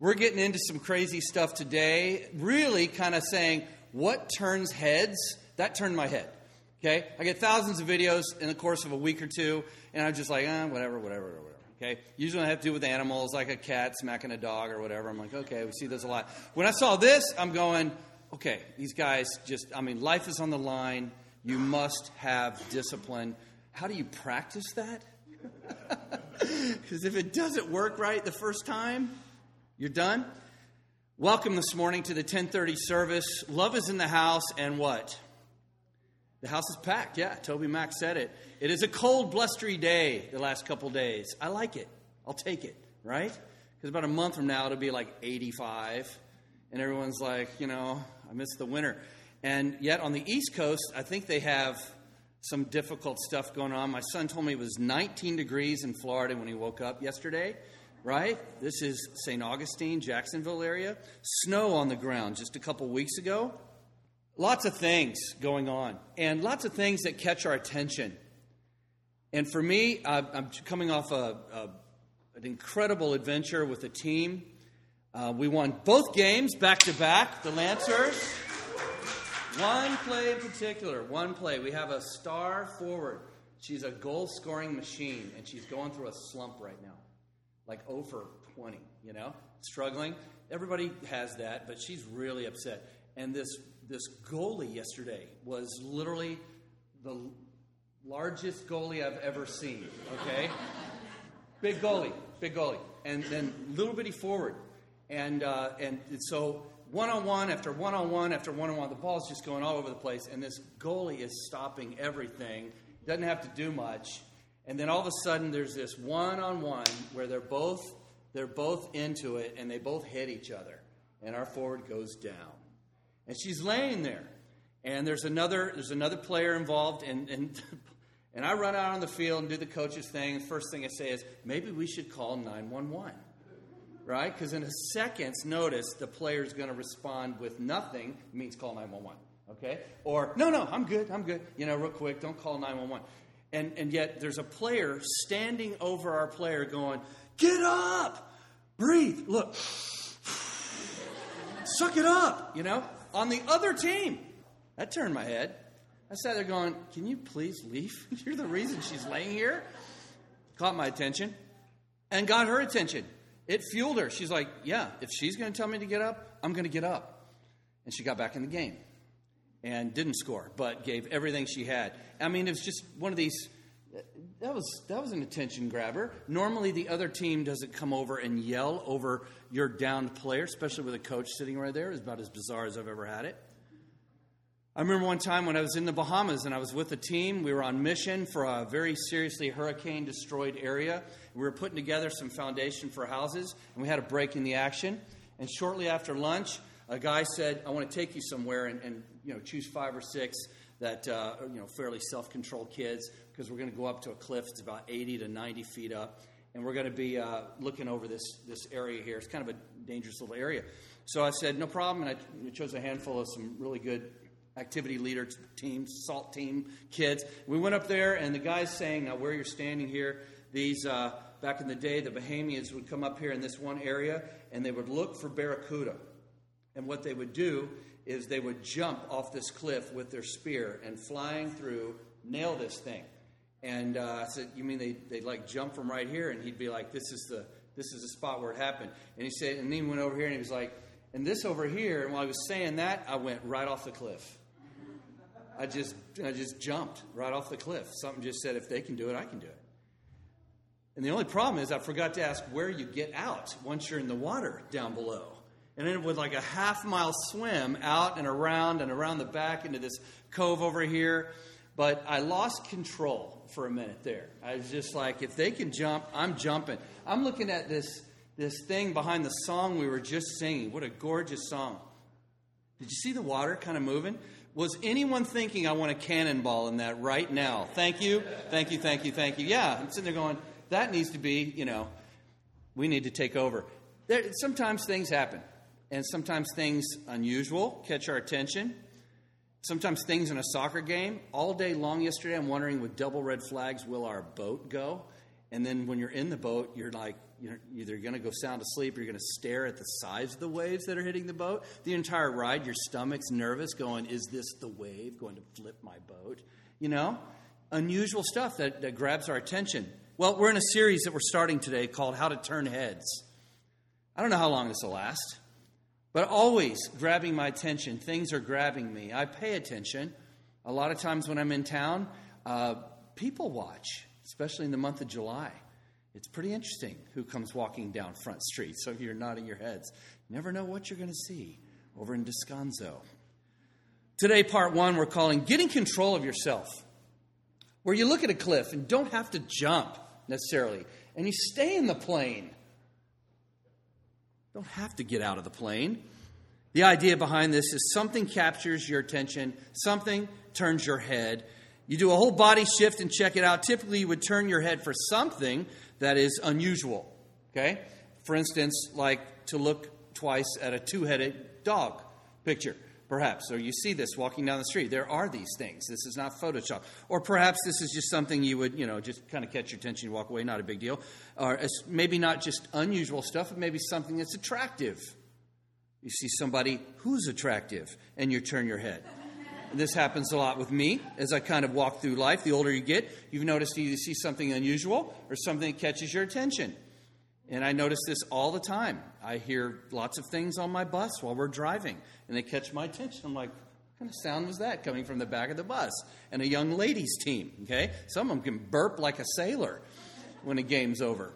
We're getting into some crazy stuff today, really kind of saying, what turns heads? That turned my head, okay? I get thousands of videos in the course of a week or two, and I'm just like, whatever, okay? Usually I have to do with animals, like a cat smacking a dog or whatever. I'm like, okay, we see this a lot. When I saw this, I'm going, okay, these guys life is on the line. You must have discipline. How do you practice that? Because if it doesn't work right the first time, you're done. Welcome this morning to the 10:30 service. Love is in the house, and what? The house is packed. Yeah, Toby Mack said it. It is a cold, blustery day the last couple days. I like it. I'll take it, right? Because about a month from now, it'll be like 85. And everyone's like, I miss the winter. And yet on the East Coast, I think they have some difficult stuff going on. My son told me it was 19 degrees in Florida when he woke up yesterday, right? This is St. Augustine, Jacksonville area. Snow on the ground just a couple weeks ago. Lots of things going on, and lots of things that catch our attention. And for me, I'm coming off an incredible adventure with the team. We won both games back-to-back, the Lancers. One play in particular, We have a star forward. She's a goal-scoring machine, and she's going through a slump right now, like 0 for 20, struggling. Everybody has that, but she's really upset. And this goalie yesterday was literally the largest goalie I've ever seen, okay? Big goalie, and then little bitty forward. And so one-on-one after one-on-one after one-on-one, the ball's just going all over the place, and this goalie is stopping everything, doesn't have to do much. And then all of a sudden there's this one-on-one where they're both into it, and they both hit each other, and our forward goes down. And she's laying there, and there's another player involved, and I run out on the field and do the coach's thing. The first thing I say is, maybe we should call 911, right? Because in a second's notice, the player's going to respond with nothing. It means call 911, okay? Or, no, I'm good, real quick, don't call 911. And yet there's a player standing over our player going, get up, breathe, look, suck it up, on the other team. That turned my head. I sat there going, can you please leave? You're the reason she's laying here. Caught my attention and got her attention. It fueled her. She's like, yeah, if she's going to tell me to get up, I'm going to get up. And she got back in the game and didn't score, but gave everything she had. I mean, it was just one of these, that was an attention grabber. Normally the other team doesn't come over and yell over your downed player, especially with a coach sitting right there. It's about as bizarre as I've ever had it. I remember one time when I was in the Bahamas and I was with a team. We were on mission for a very seriously hurricane-destroyed area. We were putting together some foundation for houses, and we had a break in the action. And shortly after lunch, a guy said, I want to take you somewhere and choose 5 or 6 that, fairly self-controlled kids, because we're going to go up to a cliff. It's about 80 to 90 feet up, and we're going to be looking over this area here. It's kind of a dangerous little area. So I said, no problem, and I chose a handful of some really good activity leader teams, SALT team kids. We went up there, and the guy's saying, now where you're standing here, these, back in the day, the Bahamians would come up here in this one area, and they would look for barracuda. And what they would do is they would jump off this cliff with their spear and flying through, nail this thing. And I said, you mean they like jump from right here? And he'd be like, this is the spot where it happened. And he said, and then he went over here, and he was like, and this over here. And while I was saying that, I went right off the cliff. I just jumped right off the cliff. Something just said, if they can do it, I can do it. And the only problem is I forgot to ask where you get out once you're in the water down below. And ended with like a half-mile swim out and around the back into this cove over here. But I lost control for a minute there. I was just like, if they can jump, I'm jumping. I'm looking at this thing behind the song we were just singing. What a gorgeous song. Did you see the water kind of moving? Was anyone thinking I want a cannonball in that right now? Thank you. Yeah, I'm sitting there going, that needs to be, we need to take over. Sometimes things happen. And sometimes things unusual catch our attention. Sometimes things in a soccer game. All day long yesterday, I'm wondering, with double red flags, will our boat go? And then when you're in the boat, you're either going to go sound asleep or you're going to stare at the size of the waves that are hitting the boat. The entire ride, your stomach's nervous going, is this the wave going to flip my boat? Unusual stuff that grabs our attention. Well, we're in a series that we're starting today called How to Turn Heads. I don't know how long this will last, but always grabbing my attention. Things are grabbing me. I pay attention. A lot of times when I'm in town, people watch, especially in the month of July. It's pretty interesting who comes walking down Front Street. Some of you are nodding your heads. You never know what you're going to see over in Descanso. Today, part 1, we're calling Getting Control of Yourself, where you look at a cliff and don't have to jump necessarily, and you stay in the plane. Don't have to get out of the plane. The idea behind this is something captures your attention, something turns your head. You do a whole body shift and check it out. Typically, you would turn your head for something that is unusual. Okay? For instance, like to look twice at a two-headed dog picture, perhaps. Or you see this walking down the street. There are these things. This is not Photoshop. Or perhaps this is just something you would, just kind of catch your attention, you walk away, not a big deal. Or it's maybe not just unusual stuff, but maybe something that's attractive. You see somebody who's attractive, and you turn your head. And this happens a lot with me as I kind of walk through life. The older you get, you've noticed you see something unusual or something that catches your attention. And I notice this all the time. I hear lots of things on my bus while we're driving, and they catch my attention. I'm like, what kind of sound was that coming from the back of the bus? And a young ladies team, okay? Some of them can burp like a sailor when a game's over.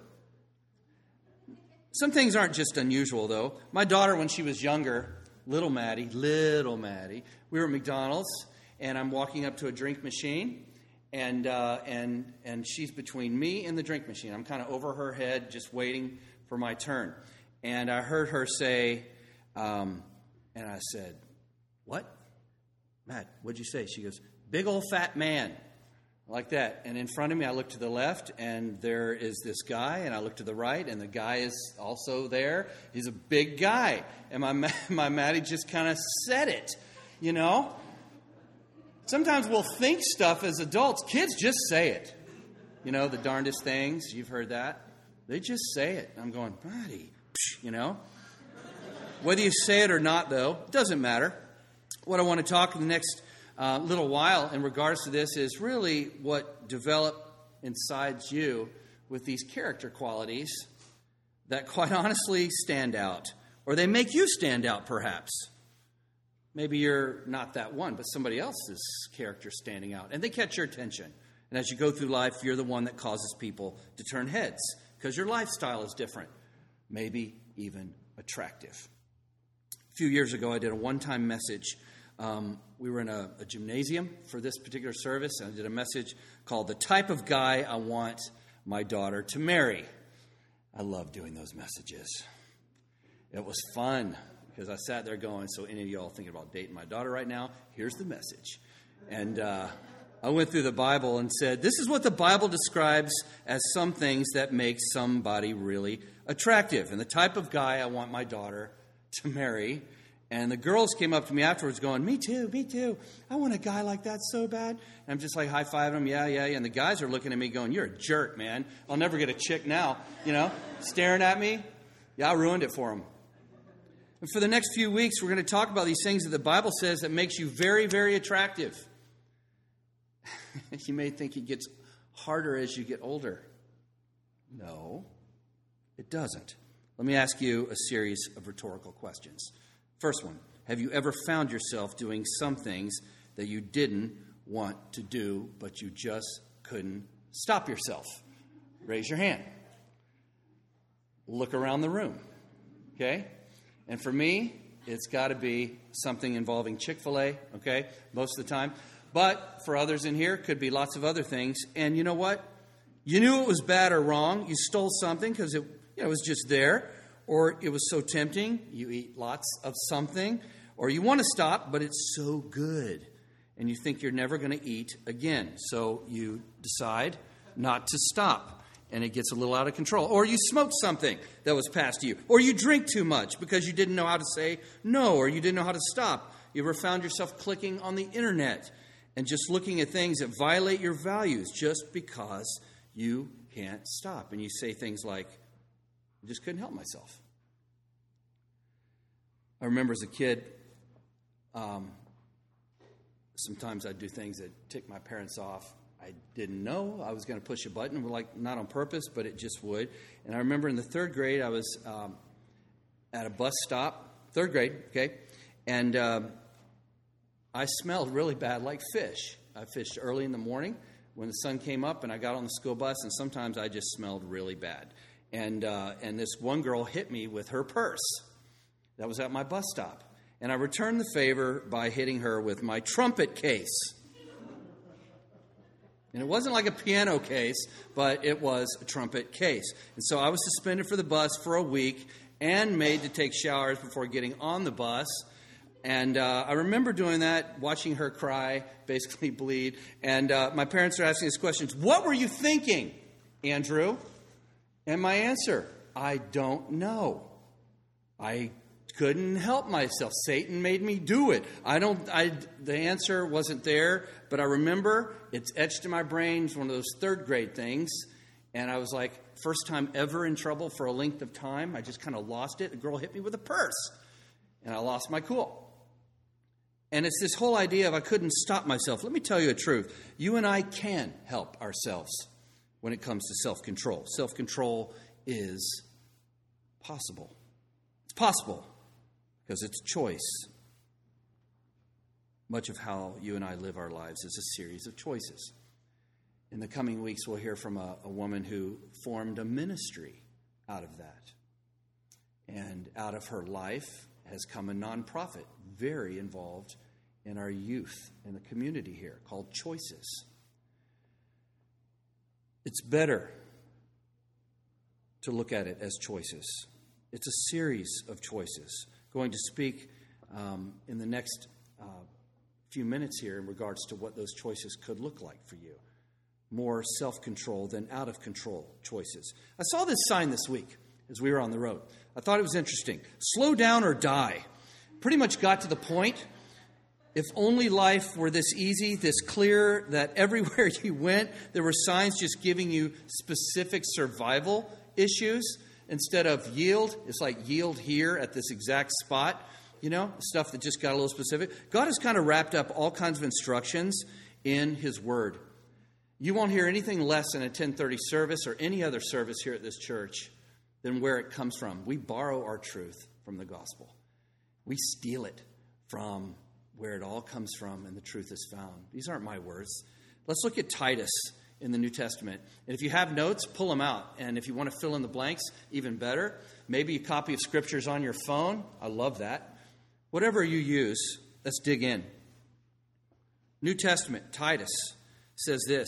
Some things aren't just unusual, though. My daughter, when she was younger, little Maddie, we were at McDonald's, and I'm walking up to a drink machine, and she's between me and the drink machine. I'm kind of over her head, just waiting for my turn. And I heard her say, and I said, "What? Matt, what'd you say?" She goes, "Big old fat man." Like that. And in front of me, I look to the left, and there is this guy, and I look to the right, and the guy is also there. He's a big guy. And my Maddie just kind of said it, Sometimes we'll think stuff as adults. Kids just say it. The darndest things. You've heard that. They just say it. I'm going, Maddie, Whether you say it or not, though, it doesn't matter. What I want to talk in the next little while in regards to this is really what developed inside you with these character qualities that quite honestly stand out, or they make you stand out perhaps. Maybe you're not that one, but somebody else's character standing out, and they catch your attention. And as you go through life, you're the one that causes people to turn heads because your lifestyle is different, maybe even attractive. A few years ago, I did a one-time message. We were in a gymnasium for this particular service, and I did a message called The Type of Guy I Want My Daughter to Marry. I love doing those messages. It was fun because I sat there going, so any of y'all thinking about dating my daughter right now, here's the message. And I went through the Bible and said, this is what the Bible describes as some things that make somebody really attractive. And the type of guy I want my daughter to marry. And the girls came up to me afterwards going, me too. I want a guy like that so bad. And I'm just like high-fiving them, yeah. And the guys are looking at me going, you're a jerk, man. I'll never get a chick now, staring at me. Yeah, I ruined it for them. And for the next few weeks, we're going to talk about these things that the Bible says that makes you very, very attractive. You may think it gets harder as you get older. No, it doesn't. Let me ask you a series of rhetorical questions. First one, have you ever found yourself doing some things that you didn't want to do, but you just couldn't stop yourself? Raise your hand. Look around the room, okay? And for me, it's got to be something involving Chick-fil-A, okay, most of the time. But for others in here, it could be lots of other things. And you know what? You knew it was bad or wrong. You stole something because it was just there. Or it was so tempting, you eat lots of something. Or you want to stop, but it's so good. And you think you're never going to eat again. So you decide not to stop. And it gets a little out of control. Or you smoke something that was passed to you. Or you drink too much because you didn't know how to say no. Or you didn't know how to stop. You ever found yourself clicking on the internet and just looking at things that violate your values just because you can't stop. And you say things like, I just couldn't help myself. I remember as a kid, sometimes I'd do things that ticked my parents off. I didn't know I was going to push a button, like not on purpose, but it just would. And I remember in the third grade, I was at a bus stop, third grade, okay, and I smelled really bad like fish. I fished early in the morning when the sun came up, and I got on the school bus, and sometimes I just smelled really bad. And this one girl hit me with her purse. That was at my bus stop. And I returned the favor by hitting her with my trumpet case. And it wasn't like a piano case, but it was a trumpet case. And so I was suspended for the bus for a week and made to take showers before getting on the bus. And I remember doing that, watching her cry, basically bleed. And my parents were asking us questions. What were you thinking, Andrew? And my answer, I don't know. I couldn't help myself. Satan made me do it. The answer wasn't there, but I remember it's etched in my brain. It's one of those third grade things. And I was like, first time ever in trouble for a length of time. I just kind of lost it. A girl hit me with a purse. And I lost my cool. And it's this whole idea of I couldn't stop myself. Let me tell you the truth. You and I can help ourselves when it comes to self-control. Self-control is possible. It's possible because it's choice. Much of how you and I live our lives is a series of choices. In the coming weeks, we'll hear from a woman who formed a ministry out of that. And out of her life has come a nonprofit very involved in our youth in the community here called Choices. It's better to look at it as choices. It's a series of choices. Going to speak in the next few minutes here in regards to what those choices could look like for you. More self-control than out-of-control choices. I saw this sign this week as we were on the road. I thought it was interesting. Slow down or die. Pretty much got to the point. If only life were this easy, this clear, that everywhere you went, there were signs just giving you specific survival issues instead of yield. It's like yield here at this exact spot, stuff that just got a little specific. God has kind of wrapped up all kinds of instructions in His Word. You won't hear anything less in a 10:30 service or any other service here at this church than where it comes from. We borrow our truth from the gospel. We steal it from where it all comes from and the truth is found. These aren't my words. Let's look at Titus in the New Testament. And if you have notes, pull them out. And if you want to fill in the blanks, even better. Maybe a copy of Scriptures on your phone. I love that. Whatever you use, let's dig in. New Testament, Titus says this.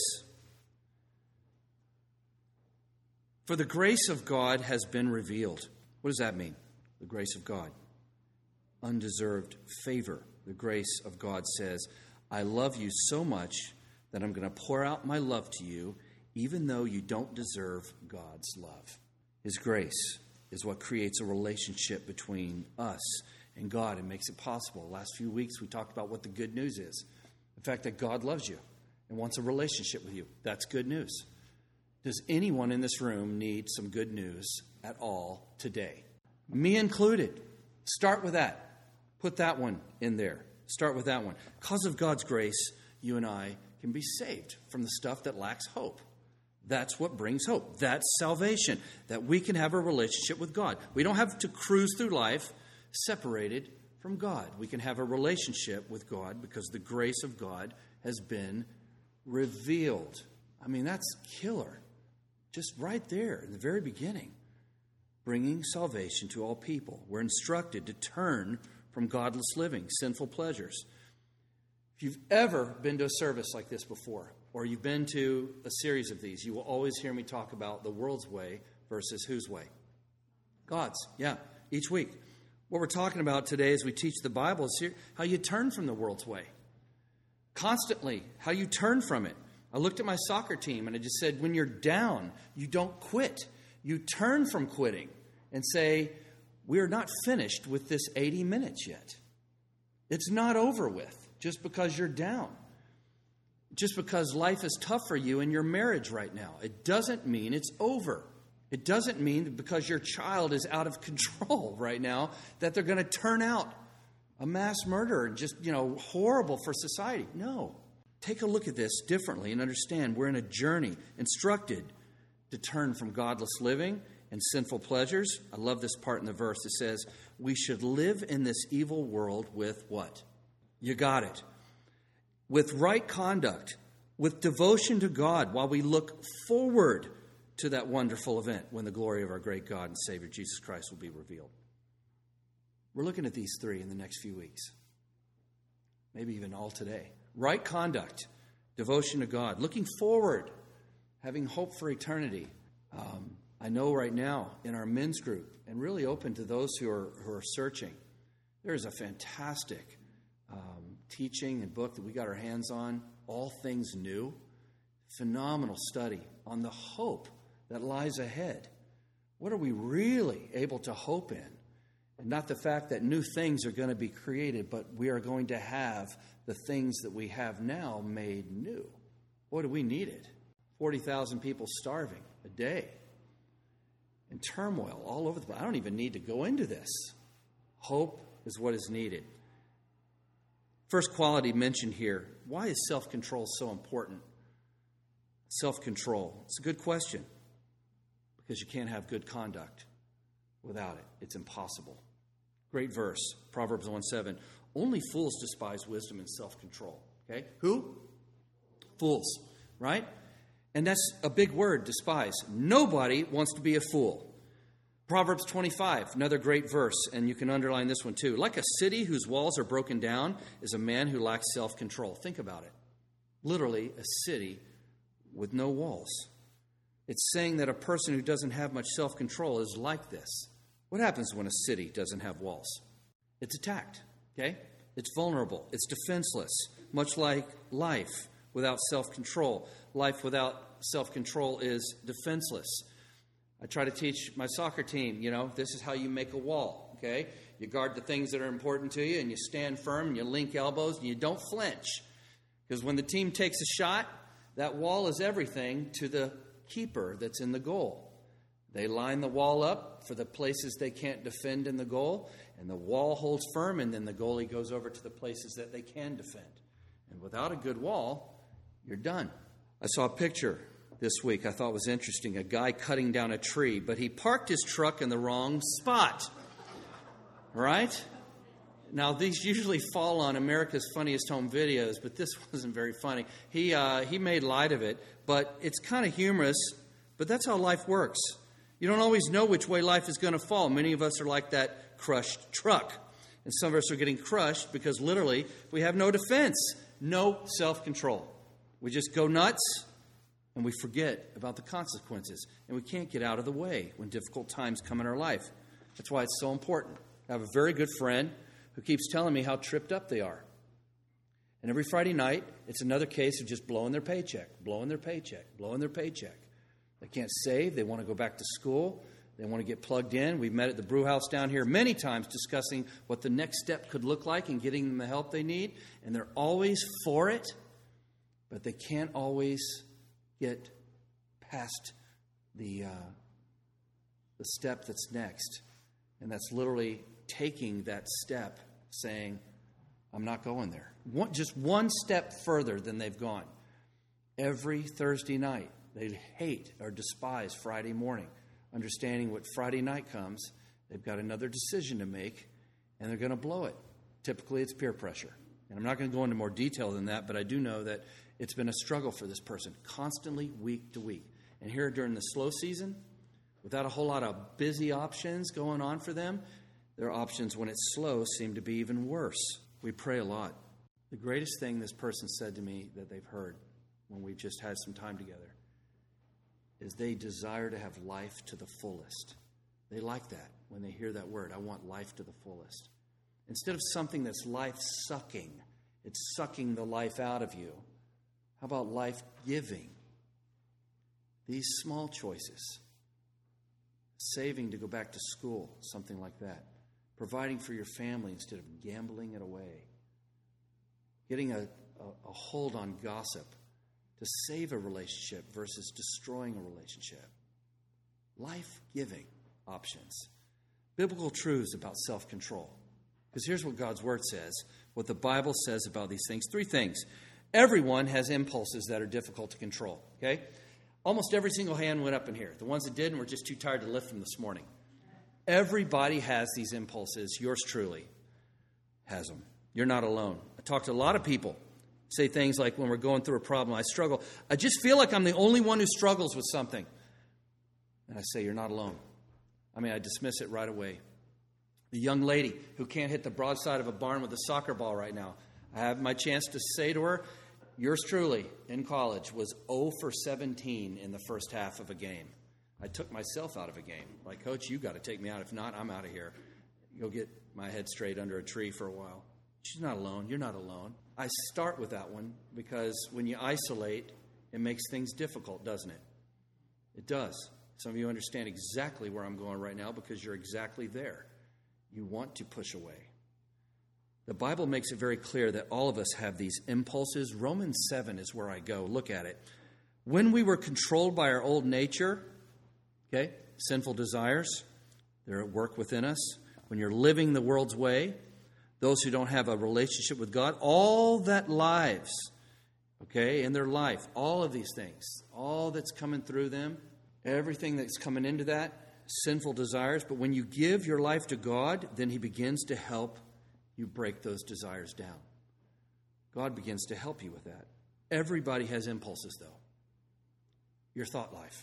For the grace of God has been revealed. What does that mean? The grace of God. Undeserved favor. The grace of God says, I love you so much that I'm going to pour out my love to you, even though you don't deserve God's love. His grace is what creates a relationship between us and God and makes it possible. The last few weeks we talked about what the good news is. The fact that God loves you and wants a relationship with you. That's good news. Does anyone in this room need some good news at all today? Me included. Start with that. Put that one in there. Start with that one. Because of God's grace, you and I can be saved from the stuff that lacks hope. That's what brings hope. That's salvation. That we can have a relationship with God. We don't have to cruise through life separated from God. We can have a relationship with God because the grace of God has been revealed. I mean, that's killer. Just right there in the very beginning. Bringing salvation to all people. We're instructed to turn from godless living, sinful pleasures. If you've ever been to a service like this before, or you've been to a series of these, you will always hear me talk about the world's way versus whose way? God's, each week. What we're talking about today as we teach the Bible is how you turn from the world's way. Constantly, how you turn from it. I looked at my soccer team and I just said, when you're down, you don't quit. You turn from quitting and say, we're not finished with this 80 minutes yet. It's not over with just because you're down. Just because life is tough for you in your marriage right now, it doesn't mean it's over. It doesn't mean that because your child is out of control right now that they're going to turn out a mass murderer, just, horrible for society. No. Take a look at this differently and understand we're in a journey, instructed to turn from godless living and sinful pleasures. I love this part in the verse. It says, we should live in this evil world with what? You got it. With right conduct, with devotion to God, while we look forward to that wonderful event when the glory of our great God and Savior Jesus Christ will be revealed. We're looking at these three in the next few weeks, maybe even all today. Right conduct, devotion to God, looking forward, having hope for eternity. I know right now in our men's group, and really open to those who are searching, there is a fantastic teaching and book that we got our hands on, All Things New. Phenomenal study on the hope that lies ahead. What are we really able to hope in? And not the fact that new things are going to be created, but we are going to have the things that we have now made new. Boy, do we need it. 40,000 people starving a day. And turmoil all over the place. I don't even need to go into this. Hope is what is needed. First quality mentioned here. Why is self-control so important? Self-control. It's a good question. Because you can't have good conduct without it. It's impossible. Great verse, Proverbs 1:7. Only fools despise wisdom and self-control. Okay? Who? Fools, right? And that's a big word, despise. Nobody wants to be a fool. Proverbs 25, another great verse, and you can underline this one too. Like a city whose walls are broken down is a man who lacks self-control. Think about it. Literally, a city with no walls. It's saying that a person who doesn't have much self-control is like this. What happens when a city doesn't have walls? It's attacked, okay? It's vulnerable. It's defenseless, much like life without self-control. Life without self-control is defenseless. I try to teach my soccer team, this is how you make a wall, okay? You guard the things that are important to you, and you stand firm, and you link elbows, and you don't flinch. Because when the team takes a shot, that wall is everything to the keeper that's in the goal. They line the wall up for the places they can't defend in the goal, and the wall holds firm, and then the goalie goes over to the places that they can defend. And without a good wall, you're done. I saw a picture this week I thought was interesting. A guy cutting down a tree, but he parked his truck in the wrong spot. Right? Now, these usually fall on America's Funniest Home Videos, but this wasn't very funny. He made light of it, but it's kind of humorous, but that's how life works. You don't always know which way life is going to fall. Many of us are like that crushed truck, and some of us are getting crushed because literally we have no defense, no self-control. We just go nuts, and we forget about the consequences, and we can't get out of the way when difficult times come in our life. That's why it's so important. I have a very good friend who keeps telling me how tripped up they are. And every Friday night, it's another case of just blowing their paycheck. They can't save. They want to go back to school. They want to get plugged in. We've met at the brew house down here many times discussing what the next step could look like in getting them the help they need. And they're always for it, but they can't always get past the step that's next. And that's literally taking that step, saying, I'm not going there. Just one step further than they've gone. Every Thursday night, they hate or despise Friday morning. Understanding what Friday night comes, they've got another decision to make, and they're going to blow it. Typically, it's peer pressure. And I'm not going to go into more detail than that, but I do know that it's been a struggle for this person, constantly week to week. And here during the slow season, without a whole lot of busy options going on for them, their options when it's slow seem to be even worse. We pray a lot. The greatest thing this person said to me that they've heard when we've just had some time together is they desire to have life to the fullest. They like that when they hear that word. I want life to the fullest. Instead of something that's life-sucking, it's sucking the life out of you. How about life-giving? These small choices. Saving to go back to school, something like that. Providing for your family instead of gambling it away. Getting a hold on gossip to save a relationship versus destroying a relationship. Life-giving options. Biblical truths about self-control. Because here's what God's Word says, what the Bible says about these things. 3 things. Everyone has impulses that are difficult to control. Okay? Almost every single hand went up in here. The ones that didn't were just too tired to lift them this morning. Everybody has these impulses. Yours truly has them. You're not alone. I talk to a lot of people. Say things like, when we're going through a problem, I struggle. I just feel like I'm the only one who struggles with something. And I say, you're not alone. I dismiss it right away. The young lady who can't hit the broadside of a barn with a soccer ball right now. I have my chance to say to her, yours truly, in college, was 0 for 17 in the first half of a game. I took myself out of a game. Like, Coach, you got to take me out. If not, I'm out of here. Go get my head straight under a tree for a while. She's not alone. You're not alone. I start with that one because when you isolate, it makes things difficult, doesn't it? It does. Some of you understand exactly where I'm going right now because you're exactly there. You want to push away. The Bible makes it very clear that all of us have these impulses. Romans 7 is where I go. Look at it. When we were controlled by our old nature, okay, sinful desires, they're at work within us. When you're living the world's way, those who don't have a relationship with God, all that lives, okay, in their life, all of these things, all that's coming through them, everything that's coming into that, sinful desires. But when you give your life to God, then He begins to help you break those desires down. God begins to help you with that. Everybody has impulses, though. Your thought life.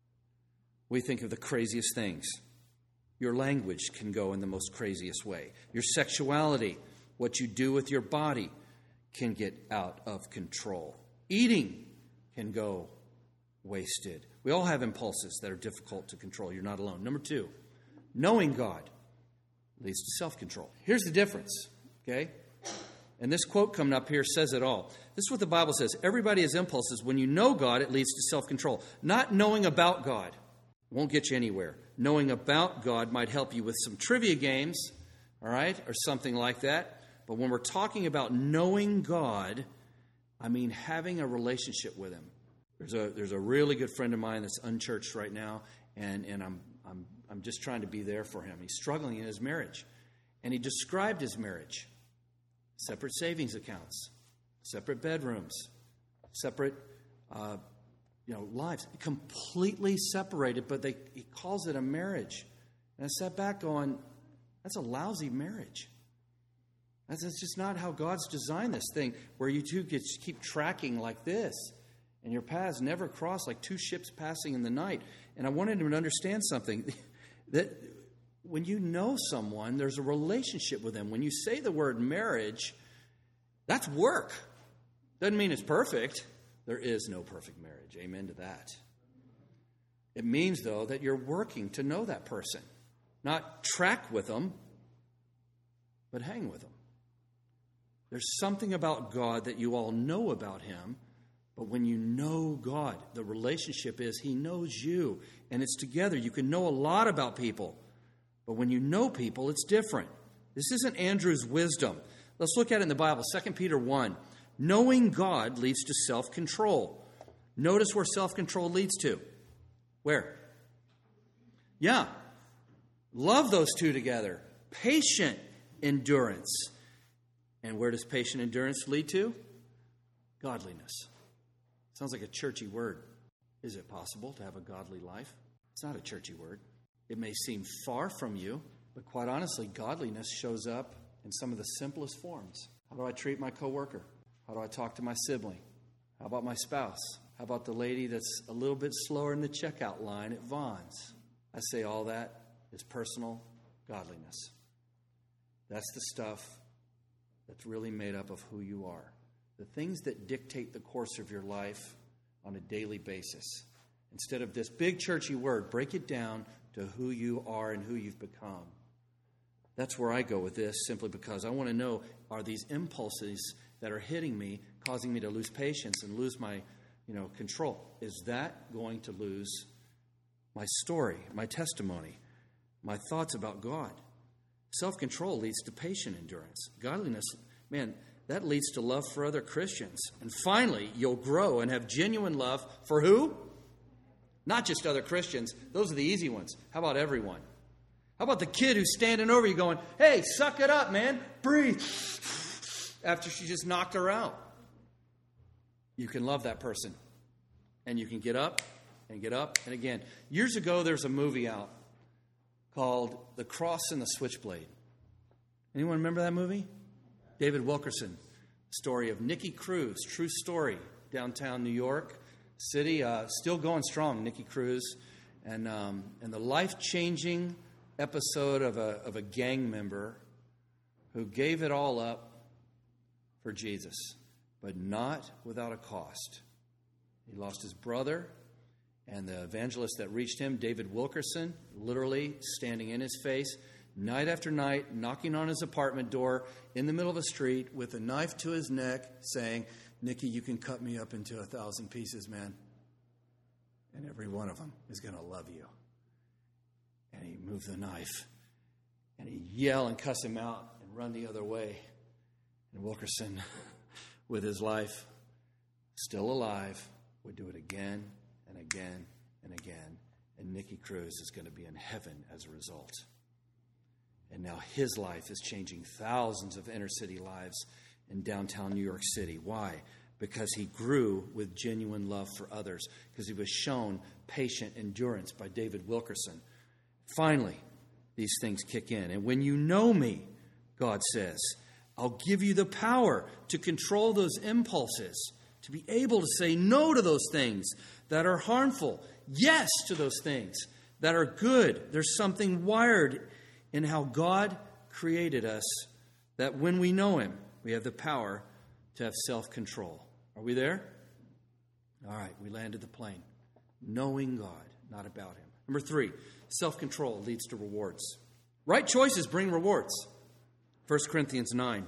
We think of the craziest things. Your language can go in the most craziest way. Your sexuality, what you do with your body, can get out of control. Eating can go wasted. We all have impulses that are difficult to control. You're not alone. Number 2, knowing God leads to self-control. Here's the difference, okay? And this quote coming up here says it all. This is what the Bible says. Everybody has impulses. When you know God, it leads to self-control. Not knowing about God won't get you anywhere. Knowing about God might help you with some trivia games, all right, or something like that. But when we're talking about knowing God, I mean having a relationship with Him. There's a really good friend of mine that's unchurched right now, and I'm just trying to be there for him. He's struggling in his marriage, and he described his marriage: separate savings accounts, separate bedrooms, separate lives, completely separated, but he calls it a marriage. And I sat back going, that's a lousy marriage. That's just not how God's designed this thing, where you two keep tracking like this, and your paths never cross, like two ships passing in the night. And I wanted him to understand something, that when you know someone, there's a relationship with them. When you say the word marriage, that's work. Doesn't mean it's perfect. There is no perfect marriage. Amen to that. It means, though, that you're working to know that person. Not track with them, but hang with them. There's something about God that you all know about Him, but when you know God, the relationship is He knows you, and it's together. You can know a lot about people, but when you know people, it's different. This isn't Andrew's wisdom. Let's look at it in the Bible, 2 Peter 1. Knowing God leads to self-control. Notice where self-control leads to. Where? Yeah. Love those two together. Patient endurance. And where does patient endurance lead to? Godliness. Sounds like a churchy word. Is it possible to have a godly life? It's not a churchy word. It may seem far from you, but quite honestly, godliness shows up in some of the simplest forms. How do I treat my coworker? How do I talk to my sibling? How about my spouse? How about the lady that's a little bit slower in the checkout line at Vons? I say all that is personal godliness. That's the stuff that's really made up of who you are. The things that dictate the course of your life on a daily basis. Instead of this big churchy word, break it down to who you are and who you've become. That's where I go with this, simply because I want to know, are these impulses that are hitting me causing me to lose patience and lose my control? Is that going to lose my story, my testimony, my thoughts about God? Self-control leads to patient endurance. Godliness, man, that leads to love for other Christians. And finally, you'll grow and have genuine love for who? Not just other Christians. Those are the easy ones. How about everyone? How about the kid who's standing over you going, hey, suck it up, man. Breathe. After she just knocked her out. You can love that person. And you can get up and get up and again. Years ago, there's a movie out called The Cross and the Switchblade. Anyone remember that movie? David Wilkerson. Story of Nicky Cruz. True story. Downtown New York City. Still going strong, Nicky Cruz. And the life-changing episode of a gang member who gave it all up for Jesus, but not without a cost. He lost his brother, and the evangelist that reached him, David Wilkerson, literally standing in his face, night after night, knocking on his apartment door in the middle of a street with a knife to his neck, saying, Nicky, you can cut me up into 1,000 pieces, man. And every one of them is going to love you. And he moved the knife. And he'd yell and cuss him out and run the other way. And Wilkerson, with his life still alive, would do it again and again and again. And Nicky Cruz is going to be in heaven as a result. And now his life is changing thousands of inner city lives in downtown New York City. Why? Because he grew with genuine love for others. Because he was shown patient endurance by David Wilkerson. Finally, these things kick in. And when you know me, God says, I'll give you the power to control those impulses, to be able to say no to those things that are harmful, yes to those things that are good. There's something wired in how God created us that when we know him, we have the power to have self-control. Are we there? All right, we landed the plane. Knowing God, not about him. Number 3, self-control leads to rewards. Right choices bring rewards. 1 Corinthians 9.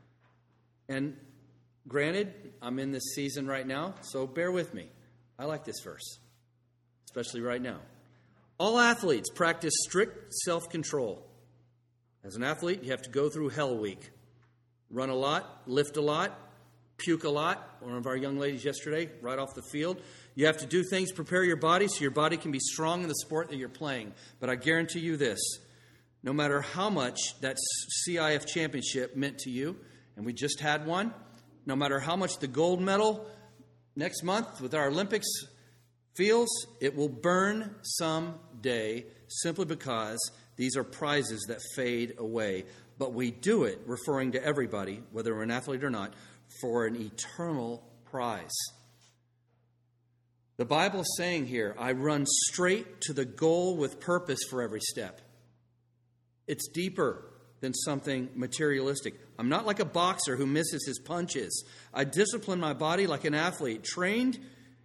And granted, I'm in this season right now, so bear with me. I like this verse, especially right now. All athletes practice strict self-control. As an athlete, you have to go through hell week. Run a lot, lift a lot, puke a lot. One of our young ladies yesterday, right off the field. You have to do things, prepare your body so your body can be strong in the sport that you're playing. But I guarantee you this, no matter how much that CIF championship meant to you, and we just had one, no matter how much the gold medal next month with our Olympics feels, it will burn someday simply because these are prizes that fade away. But we do it, referring to everybody, whether we're an athlete or not, for an eternal prize. The Bible is saying here, I run straight to the goal with purpose for every step. It's deeper than something materialistic. I'm not like a boxer who misses his punches. I discipline my body like an athlete, training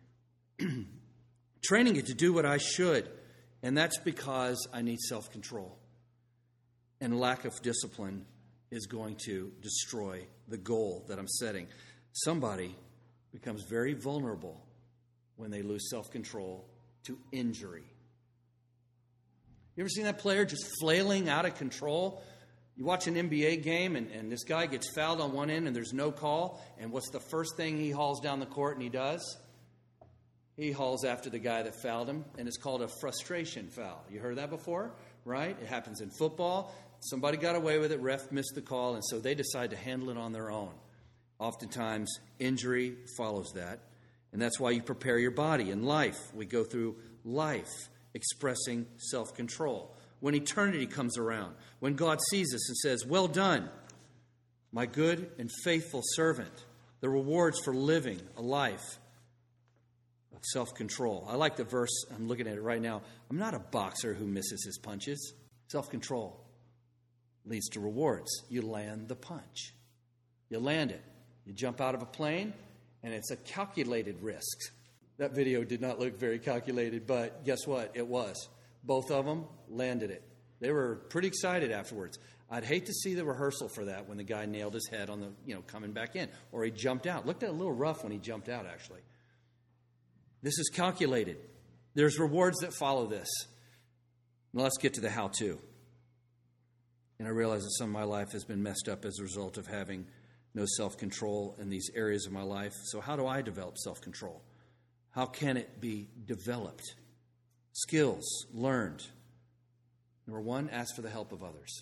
it to do what I should. And that's because I need self-control. And lack of discipline is going to destroy the goal that I'm setting. Somebody becomes very vulnerable when they lose self-control to injury. You ever seen that player just flailing out of control? You watch an NBA game and this guy gets fouled on one end and there's no call. And what's the first thing he hauls down the court and he does? He hauls after the guy that fouled him, and it's called a frustration foul. You heard that before, right? It happens in football. Somebody got away with it, ref missed the call, and so they decide to handle it on their own. Oftentimes, injury follows that, and that's why you prepare your body. In life, we go through life expressing self-control. When eternity comes around, when God sees us and says, well done, my good and faithful servant, the rewards for living a life of self-control. I like the verse, I'm looking at it right now. I'm not a boxer who misses his punches. Self-control leads to rewards. You land the punch. You land it. You jump out of a plane, and it's a calculated risk. That video did not look very calculated, but guess what? It was. Both of them landed it. They were pretty excited afterwards. I'd hate to see the rehearsal for that when the guy nailed his head on the, coming back in, or he jumped out. Looked a little rough when he jumped out, actually. This is calculated. There's rewards that follow this. Now let's get to the how-to. And I realize that some of my life has been messed up as a result of having no self-control in these areas of my life. So how do I develop self-control? How can it be developed? Skills learned. Number one, ask for the help of others.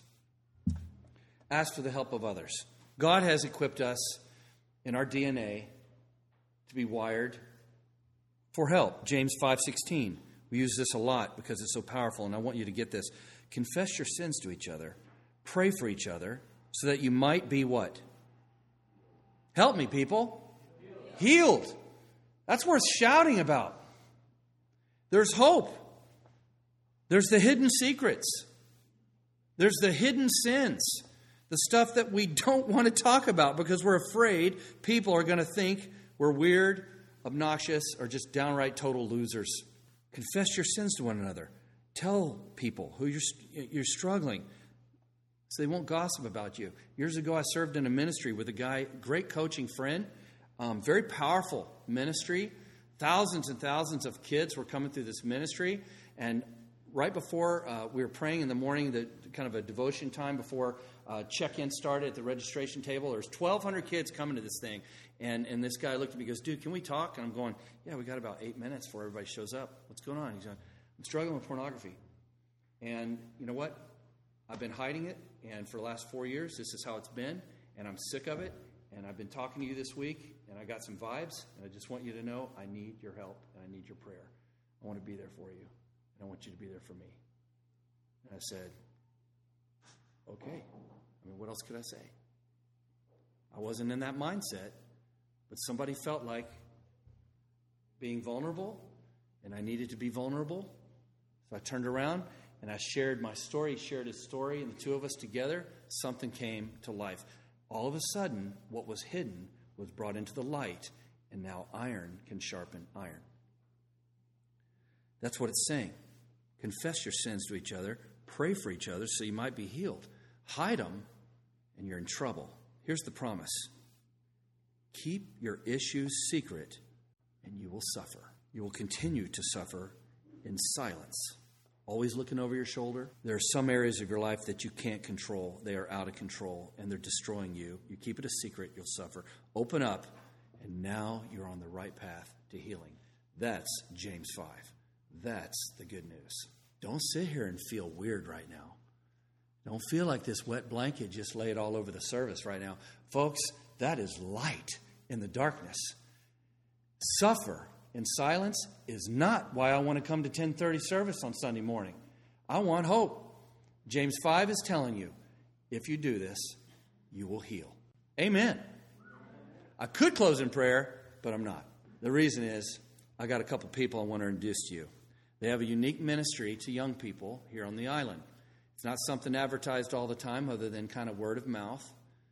Ask for the help of others. God has equipped us in our DNA to be wired for help. James 5:16. We use this a lot because it's so powerful, and I want you to get this. Confess your sins to each other. Pray for each other so that you might be what? Help me, people. Healed. That's worth shouting about. There's hope. There's the hidden secrets. There's the hidden sins. The stuff that we don't want to talk about because we're afraid people are going to think we're weird, obnoxious, or just downright total losers. Confess your sins to one another. Tell people who you're struggling so they won't gossip about you. Years ago, I served in a ministry with a guy, great coaching friend, very powerful ministry. Thousands and thousands of kids were coming through this ministry. And right before we were praying in the morning, the kind of a devotion time before check-in started at the registration table, there was 1,200 kids coming to this thing. And this guy looked at me and goes, dude, can we talk? And I'm going, yeah, we got about 8 minutes before everybody shows up. What's going on? He's going, I'm struggling with pornography. And you know what? I've been hiding it. And for the last 4 years, this is how it's been. And I'm sick of it. And I've been talking to you this week. And I got some vibes. And I just want you to know I need your help. And I need your prayer. I want to be there for you. And I want you to be there for me. And I said, okay. I mean, what else could I say? I wasn't in that mindset. But somebody felt like being vulnerable, and I needed to be vulnerable. So I turned around, and I shared my story. He shared his story, and the two of us together, something came to life. All of a sudden, what was hidden was brought into the light, and now iron can sharpen iron. That's what it's saying. Confess your sins to each other. Pray for each other so you might be healed. Hide them, and you're in trouble. Here's the promise. Keep your issues secret, and you will suffer. You will continue to suffer in silence. Always looking over your shoulder. There are some areas of your life that you can't control. They are out of control, and they're destroying you. You keep it a secret, you'll suffer. Open up, and now you're on the right path to healing. That's James 5. That's the good news. Don't sit here and feel weird right now. Don't feel like this wet blanket just laid all over the service right now. Folks, that is light in the darkness. Suffer in silence is not why I want to come to 10:30 service on Sunday morning. I want hope. James 5 is telling you, if you do this, you will heal. Amen. I could close in prayer, but I'm not. The reason is I got a couple people I want to introduce to you. They have a unique ministry to young people here on the island. It's not something advertised all the time other than kind of word of mouth.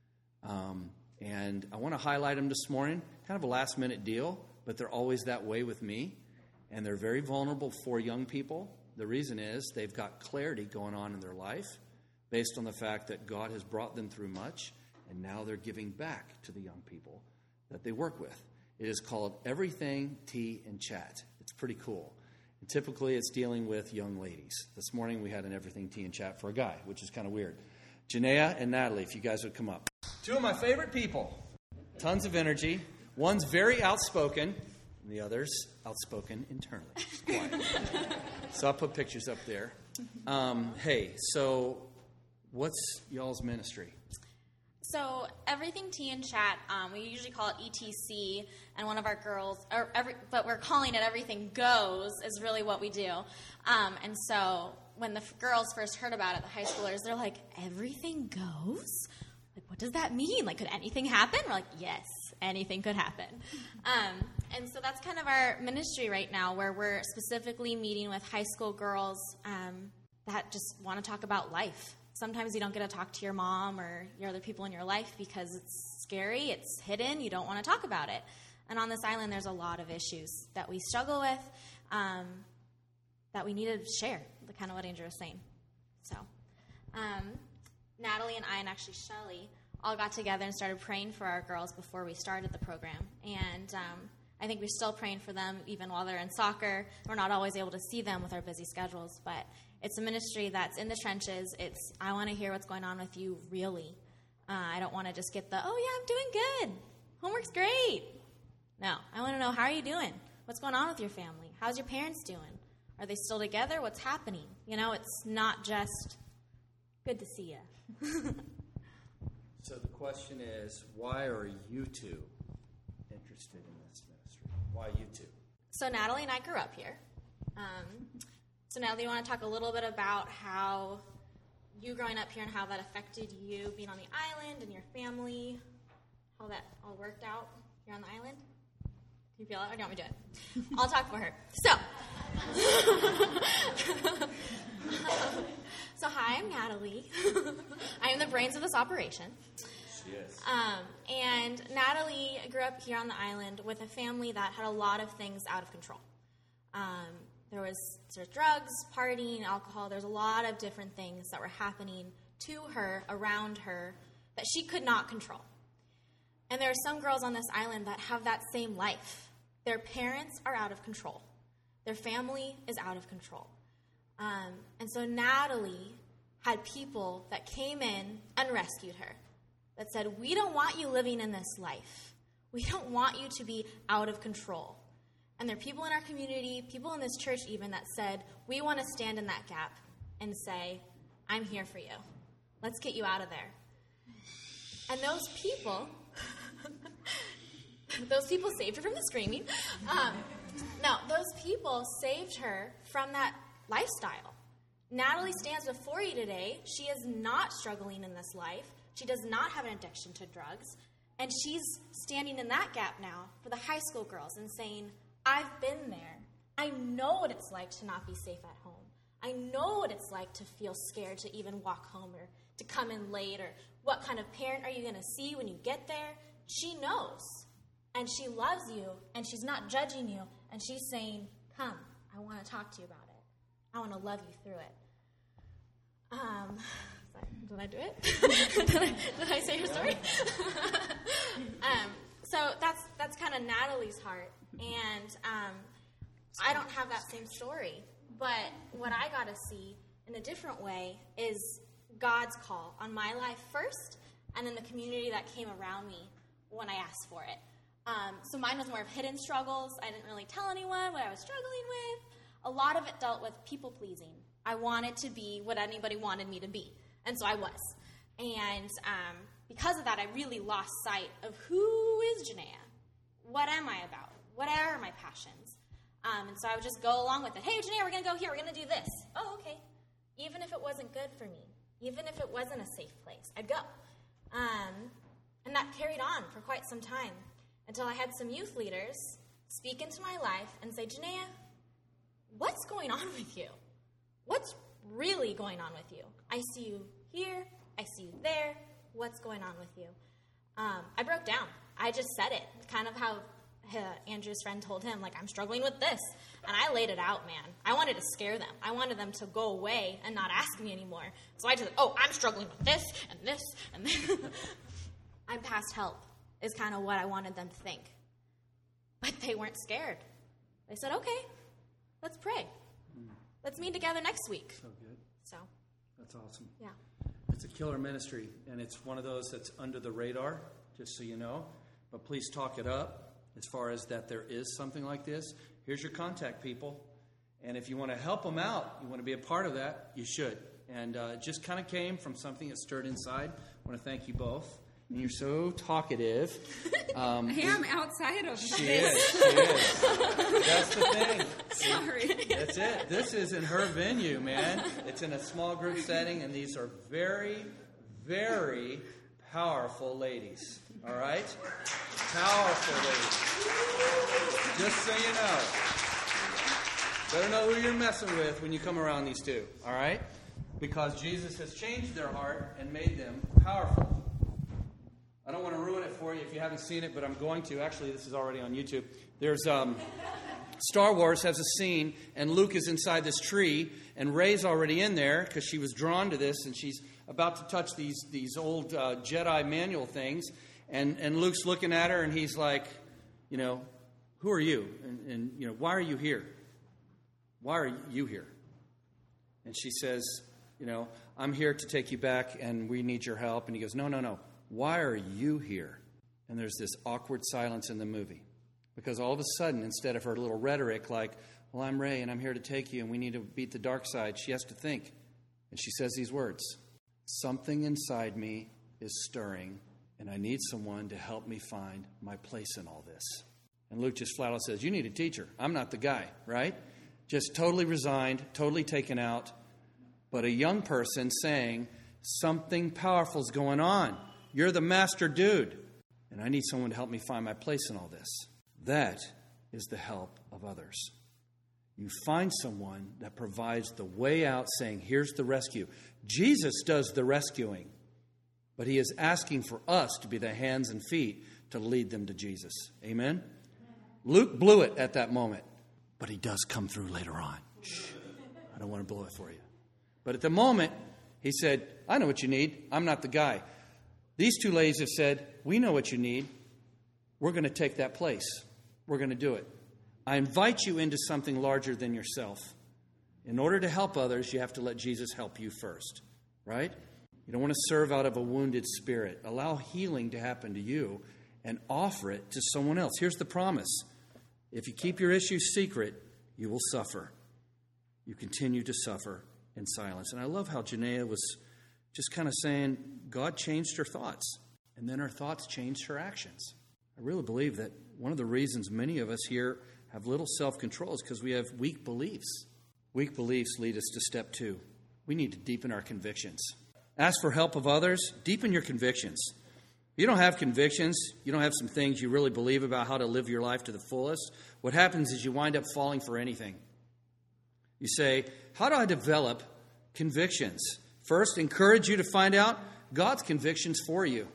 And I want to highlight them this morning. Kind of a last-minute deal, but they're always that way with me. And they're very vulnerable for young people. The reason is they've got clarity going on in their life based on the fact that God has brought them through much, and now they're giving back to the young people that they work with. It is called Everything Tea and Chat. It's pretty cool. And typically it's dealing with young ladies. This morning we had an Everything Tea and Chat for a guy, which is kind of weird. Janaea and Natalie, if you guys would come up. Two of my favorite people. Tons of energy. One's very outspoken, and the other's outspoken internally. She's quiet. So I'll put pictures up there. Hey, so what's y'all's ministry? So Everything Tea and Chat, we usually call it ETC, and one of our girls, but we're calling it Everything Goes, is really what we do. And so when the girls first heard about it, the high schoolers, they're like, everything goes? Like, what does that mean? Like, could anything happen? We're like, yes, anything could happen. And so that's kind of our ministry right now, where we're specifically meeting with high school girls that just want to talk about life. Sometimes you don't get to talk to your mom or your other people in your life because it's scary, it's hidden, you don't want to talk about it. And on this island, there's a lot of issues that we struggle with that we need to share, the kind of what Andrew was saying. So Natalie and I, and actually Shelly, all got together and started praying for our girls before we started the program. And I think we're still praying for them even while they're in soccer. We're not always able to see them with our busy schedules, but it's a ministry that's in the trenches. It's, I want to hear what's going on with you, really. I don't want to just get the, oh, yeah, I'm doing good. Homework's great. No, I want to know, how are you doing? What's going on with your family? How's your parents doing? Are they still together? What's happening? It's not just good to see you. So the question is, why are you two interested in this ministry? Why you two? So Natalie and I grew up here. So Natalie, you want to talk a little bit about how you growing up here and how that affected you being on the island and your family, how that all worked out here on the island? Can you feel it? Or do you want me to do it? I'll talk for her. So hi, I'm Natalie. I am the brains of this operation. Yes. And Natalie grew up here on the island with a family that had a lot of things out of control. There was sort of drugs, partying, alcohol. There's a lot of different things that were happening to her, around her, that she could not control. And there are some girls on this island that have that same life. Their parents are out of control. Their family is out of control. And so Natalie had people that came in and rescued her, that said, we don't want you living in this life. We don't want you to be out of control. And there are people in our community, people in this church even, that said, we want to stand in that gap and say, I'm here for you. Let's get you out of there. And those people saved her from the screaming. No, those people saved her from that lifestyle. Natalie stands before you today. She is not struggling in this life. She does not have an addiction to drugs. And she's standing in that gap now for the high school girls and saying, I've been there. I know what it's like to not be safe at home. I know what it's like to feel scared to even walk home or to come in late, or what kind of parent are you going to see when you get there. She knows, and she loves you, and she's not judging you, and she's saying, come, I want to talk to you about it. I want to love you through it. Sorry, did I do it? did I say her story? So that's kind of Natalie's heart, and I don't have that same story, but what I got to see in a different way is God's call on my life first, and then the community that came around me when I asked for it. So mine was more of hidden struggles. I didn't really tell anyone what I was struggling with. A lot of it dealt with people-pleasing. I wanted to be what anybody wanted me to be, and so I was. And because of that, I really lost sight of who is Janaea? What am I about? What are my passions? And so I would just go along with it. Hey, Janaea, we're going to go here. We're going to do this. Oh, okay. Even if it wasn't good for me, even if it wasn't a safe place, I'd go. And that carried on for quite some time until I had some youth leaders speak into my life and say, Janaea, what's going on with you? What's really going on with you? I see you here. I see you there. What's going on with you? I broke down. I just said it, kind of how Andrew's friend told him, like, I'm struggling with this. And I laid it out, man. I wanted to scare them. I wanted them to go away and not ask me anymore. So I just, I'm struggling with this and this and this. I'm past help is kind of what I wanted them to think. But they weren't scared. They said, okay, let's pray. Let's meet together next week. So good. So. That's awesome. Yeah. It's a killer ministry, and it's one of those that's under the radar, just so you know. But please talk it up as far as that there is something like this. Here's your contact people. And if you want to help them out, you want to be a part of that, you should. And it just kind of came from something that stirred inside. I want to thank you both. And you're so talkative. I am outside of She this. is. That's the thing. Sorry. That's it. This is in her venue, man. It's in a small group setting, and these are very, very powerful ladies. All right? Powerful ladies. Just so you know. Better know who you're messing with when you come around these two. All right? Because Jesus has changed their heart and made them powerful. I don't want to ruin it for you if you haven't seen it, but I'm going to. Actually, this is already on YouTube. There's Star Wars has a scene, and Luke is inside this tree, and Rey's already in there because she was drawn to this, and she's about to touch these old Jedi manual things, and Luke's looking at her, and he's like, who are you? And why are you here? Why are you here? And she says, I'm here to take you back and we need your help. And he goes, no. Why are you here? And there's this awkward silence in the movie. Because all of a sudden, instead of her little rhetoric like, well, I'm Ray and I'm here to take you and we need to beat the dark side, she has to think. And she says these words, something inside me is stirring and I need someone to help me find my place in all this. And Luke just flat out says, you need a teacher. I'm not the guy, right? Just totally resigned, totally taken out. But a young person saying, something powerful is going on. You're the master dude. And I need someone to help me find my place in all this. That is the help of others. You find someone that provides the way out, saying, here's the rescue. Jesus does the rescuing, but he is asking for us to be the hands and feet to lead them to Jesus. Amen? Luke blew it at that moment, but he does come through later on. Shh, I don't want to blow it for you. But at the moment, he said, I know what you need. I'm not the guy. These two ladies have said, we know what you need. We're going to take that place. We're going to do it. I invite you into something larger than yourself. In order to help others, you have to let Jesus help you first, right? You don't want to serve out of a wounded spirit. Allow healing to happen to you and offer it to someone else. Here's the promise. If you keep your issues secret, you will suffer. You continue to suffer in silence. And I love how Janaea was just kind of saying, God changed her thoughts, and then her thoughts changed her actions. I really believe that one of the reasons many of us here have little self-control is because we have weak beliefs. Weak beliefs lead us to step 2. We need to deepen our convictions. Ask for help of others. Deepen your convictions. If you don't have convictions, you don't have some things you really believe about how to live your life to the fullest, what happens is you wind up falling for anything. You say, how do I develop convictions? First, encourage you to find out God's convictions for you.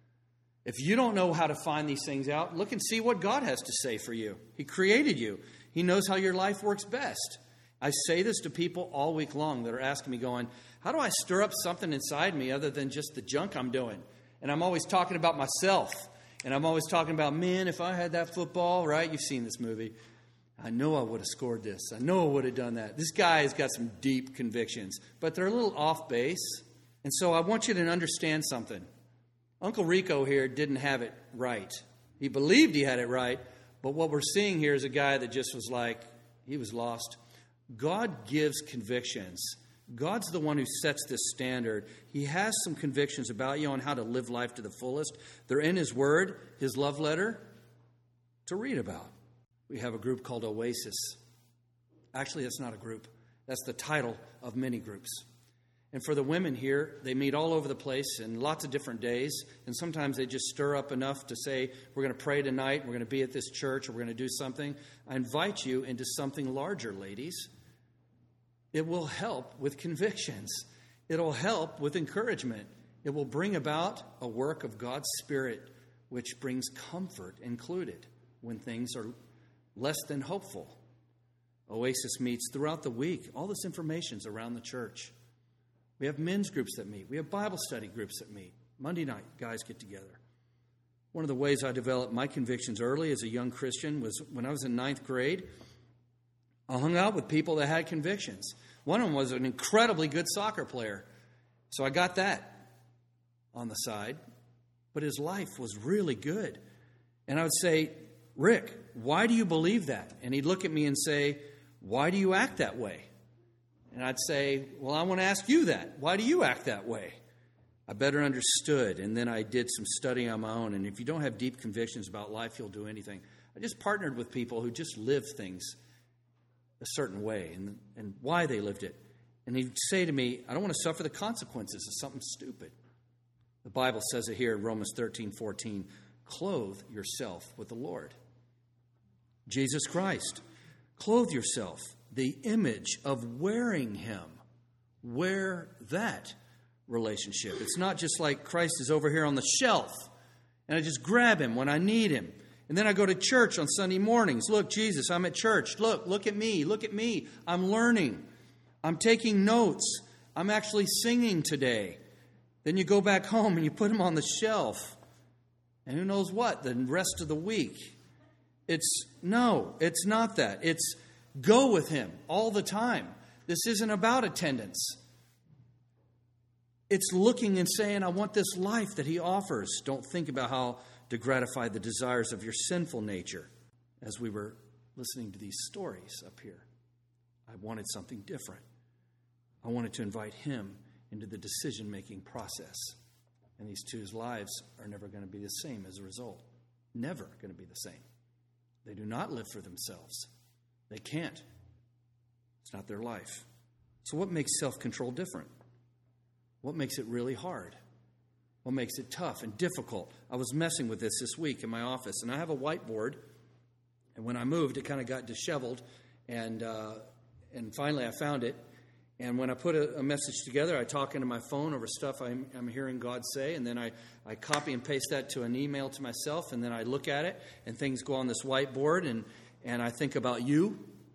If you don't know how to find these things out, look and see what God has to say for you. He created you. He knows how your life works best. I say this to people all week long that are asking me, going, how do I stir up something inside me other than just the junk I'm doing? And I'm always talking about myself. And I'm always talking about, man, if I had that football, right? You've seen this movie. I know I would have scored this. I know I would have done that. This guy has got some deep convictions, but they're a little off base. And so I want you to understand something. Uncle Rico here didn't have it right. He believed he had it right, but what we're seeing here is a guy that just was like, he was lost. God gives convictions. God's the one who sets this standard. He has some convictions about you on how to live life to the fullest. They're in His Word, His love letter, to read about. We have a group called Oasis. Actually, that's not a group. That's the title of many groups. And for the women here, they meet all over the place in lots of different days. And sometimes they just stir up enough to say, we're going to pray tonight, we're going to be at this church, or we're going to do something. I invite you into something larger, ladies. It will help with convictions. It'll help with encouragement. It will bring about a work of God's Spirit, which brings comfort included when things are less than hopeful. Oasis meets throughout the week. All this information's around the church. We have men's groups that meet. We have Bible study groups that meet. Monday night, guys get together. One of the ways I developed my convictions early as a young Christian was when I was in 9th grade. I hung out with people that had convictions. One of them was an incredibly good soccer player. So I got that on the side. But his life was really good. And I would say, Rick, why do you believe that? And he'd look at me and say, why do you act that way? And I'd say, well, I want to ask you that. Why do you act that way? I better understood. And then I did some studying on my own. And if you don't have deep convictions about life, you'll do anything. I just partnered with people who just lived things a certain way and why they lived it. And he'd say to me, I don't want to suffer the consequences of something stupid. The Bible says it here in Romans 13:14, clothe yourself with the Lord. Jesus Christ, clothe yourself. The image of wearing Him. Wear that relationship. It's not just like Christ is over here on the shelf and I just grab Him when I need Him. And then I go to church on Sunday mornings. Look, Jesus, I'm at church. Look at me. Look at me. I'm learning. I'm taking notes. I'm actually singing today. Then you go back home and you put Him on the shelf. And who knows what, the rest of the week. It's not that. It's go with Him all the time. This isn't about attendance. It's looking and saying, I want this life that he offers. Don't think about how to gratify the desires of your sinful nature. As we were listening to these stories up here, I wanted something different. I wanted to invite him into the decision-making process. And these two's lives are never going to be the same as a result. Never going to be the same. They do not live for themselves. They can't. It's not their life. So what makes self-control different? What makes it really hard? What makes it tough and difficult? I was messing with this week in my office, and I have a whiteboard. And when I moved, it kind of got disheveled, and finally I found it. And when I put a message together, I talk into my phone over stuff I'm hearing God say, and then I copy and paste that to an email to myself, and then I look at it, and things go on this whiteboard, and I think about you.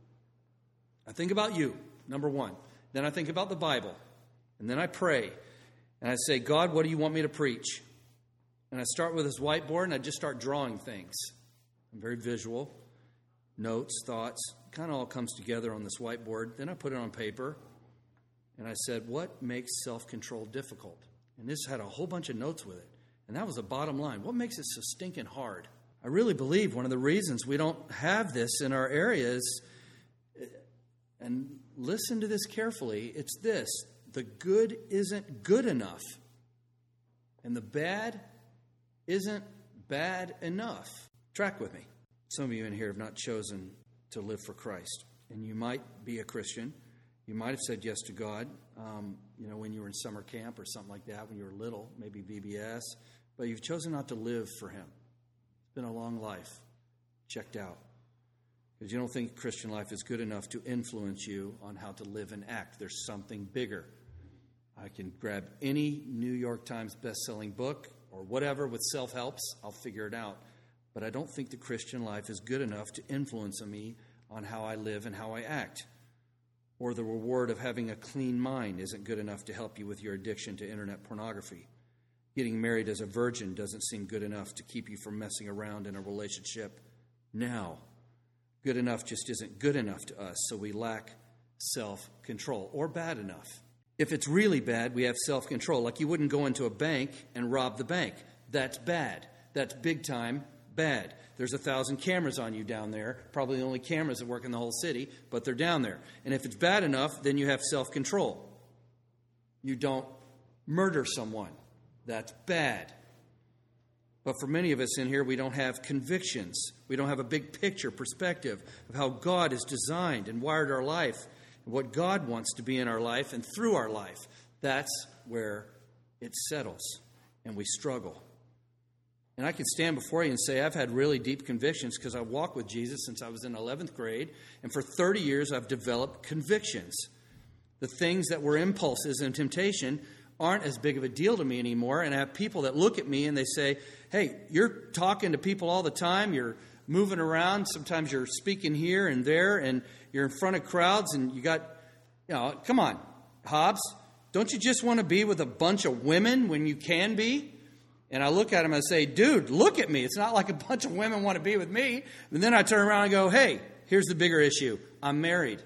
I think about you, number one. Then I think about the Bible, and then I pray, and I say, God, what do you want me to preach? And I start with this whiteboard, and I just start drawing things. I'm very visual. Notes, thoughts, kind of all comes together on this whiteboard. Then I put it on paper. And I said, what makes self-control difficult? And this had a whole bunch of notes with it. And that was the bottom line. What makes it so stinking hard? I really believe one of the reasons we don't have this in our areas, and listen to this carefully, it's this: the good isn't good enough. And the bad isn't bad enough. Track with me. Some of you in here have not chosen to live for Christ. And you might be a Christian. You might have said yes to God, when you were in summer camp or something like that, when you were little, maybe VBS. But you've chosen not to live for him. It's been a long life. Checked out. Because you don't think Christian life is good enough to influence you on how to live and act. There's something bigger. I can grab any New York Times best-selling book or whatever with self-helps. I'll figure it out. But I don't think the Christian life is good enough to influence me on how I live and how I act. Or the reward of having a clean mind isn't good enough to help you with your addiction to internet pornography. Getting married as a virgin doesn't seem good enough to keep you from messing around in a relationship now. Good enough just isn't good enough to us, so we lack self-control. Or bad enough. If it's really bad, we have self-control. Like you wouldn't go into a bank and rob the bank. That's bad. That's big time bad. There's 1,000 cameras on you down there, probably the only cameras that work in the whole city, but they're down there. And if it's bad enough, then you have self-control. You don't murder someone. That's bad. But for many of us in here, we don't have convictions. We don't have a big picture perspective of how God has designed and wired our life, and what God wants to be in our life and through our life. That's where it settles, and we struggle. And I can stand before you and say I've had really deep convictions because I walked with Jesus since I was in 11th grade. And for 30 years, I've developed convictions. The things that were impulses and temptation aren't as big of a deal to me anymore. And I have people that look at me and they say, hey, you're talking to people all the time. You're moving around. Sometimes you're speaking here and there. And you're in front of crowds. And you got, come on, Hobbs. Don't you just want to be with a bunch of women when you can be? And I look at him and I say, dude, look at me. It's not like a bunch of women want to be with me. And then I turn around and go, hey, here's the bigger issue. I'm married.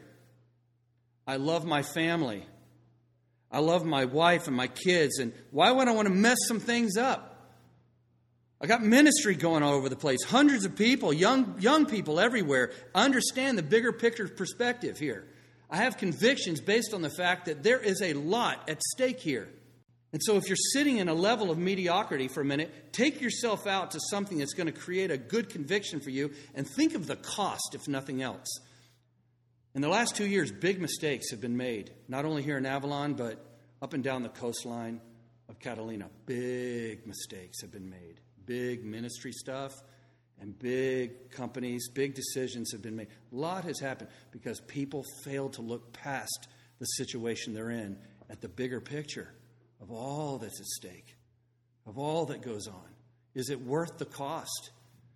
I love my family. I love my wife and my kids. And why would I want to mess some things up? I got ministry going all over the place. Hundreds of people, young people everywhere. I understand the bigger picture perspective here. I have convictions based on the fact that there is a lot at stake here. And so if you're sitting in a level of mediocrity for a minute, take yourself out to something that's going to create a good conviction for you and think of the cost, if nothing else. In the last 2 years, big mistakes have been made, not only here in Avalon, but up and down the coastline of Catalina. Big mistakes have been made. Big ministry stuff and big companies, big decisions have been made. A lot has happened because people failed to look past the situation they're in at the bigger picture of all that's at stake, of all that goes on. Is it worth the cost?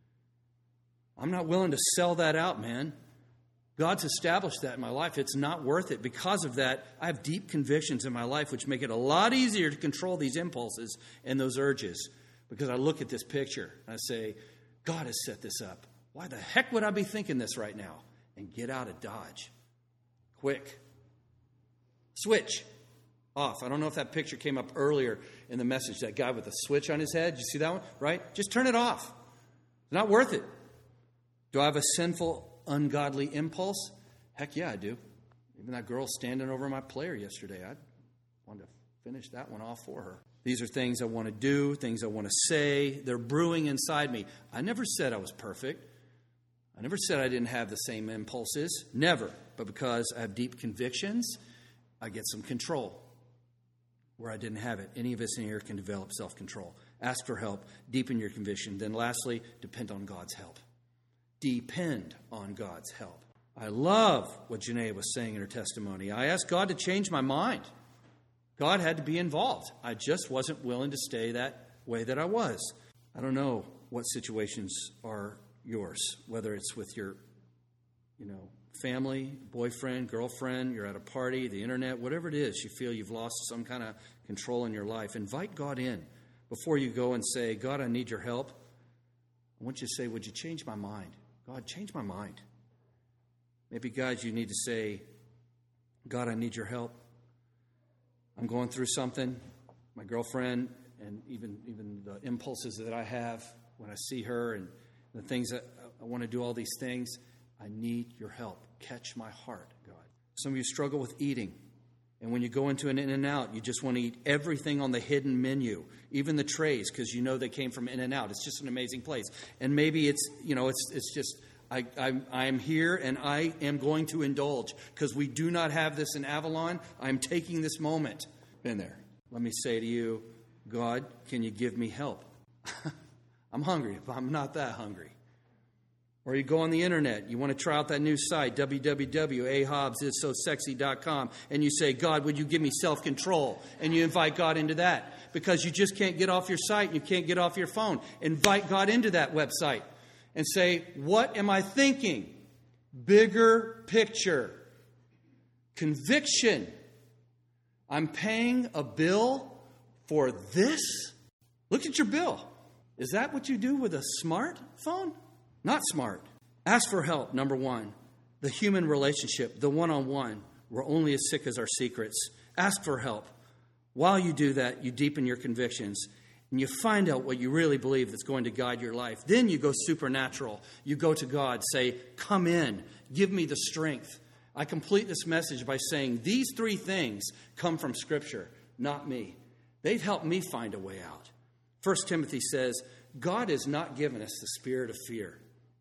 I'm not willing to sell that out, man. God's established that in my life. It's not worth it. Because of that, I have deep convictions in my life which make it a lot easier to control these impulses and those urges. Because I look at this picture and I say, God has set this up. Why the heck would I be thinking this right now? And get out of Dodge. Quick. Switch. Off. I don't know if that picture came up earlier in the message, that guy with the switch on his head. Did you see that one? Right? Just turn it off. It's not worth it. Do I have a sinful, ungodly impulse? Heck yeah, I do. Even that girl standing over my player yesterday, I wanted to finish that one off for her. These are things I want to do, things I want to say. They're brewing inside me. I never said I was perfect. I never said I didn't have the same impulses. Never. But because I have deep convictions, I get some control where I didn't have it. Any of us in here can develop self-control. Ask for help. Deepen your conviction. Then lastly, depend on God's help. Depend on God's help. I love what Janae was saying in her testimony. I asked God to change my mind. God had to be involved. I just wasn't willing to stay that way that I was. I don't know what situations are yours, whether it's with your, family, boyfriend, girlfriend, you're at a party, the internet, whatever it is, you feel you've lost some kind of control in your life. Invite God in before you go and say, God, I need your help. I want you to say, would you change my mind? God, change my mind. Maybe, God, you need to say, God, I need your help. I'm going through something. My girlfriend, and even the impulses that I have when I see her, and the things that I want to do, all these things, I need your help. Catch my heart, God. Some of you struggle with eating. And when you go into an In-N-Out, you just want to eat everything on the hidden menu, even the trays, because you know they came from In-N-Out. It's just an amazing place. And maybe it's just, I'm here and I am going to indulge because we do not have this in Avalon. I'm taking this moment. Been there. Let me say to you, God, can you give me help? I'm hungry, but I'm not that hungry. Or you go on the internet, you want to try out that new site, www.ahabsissosexy.com, and you say, God, would you give me self-control? And you invite God into that because you just can't get off your site and you can't get off your phone. Invite God into that website and say, what am I thinking? Bigger picture. Conviction. I'm paying a bill for this? Look at your bill. Is that what you do with a smartphone? Not smart. Ask for help, number one. The human relationship, the one-on-one. We're only as sick as our secrets. Ask for help. While you do that, you deepen your convictions and you find out what you really believe that's going to guide your life. Then you go supernatural. You go to God, say, come in, give me the strength. I complete this message by saying these three things come from Scripture, not me. They've helped me find a way out. 1 Timothy says, God has not given us the spirit of fear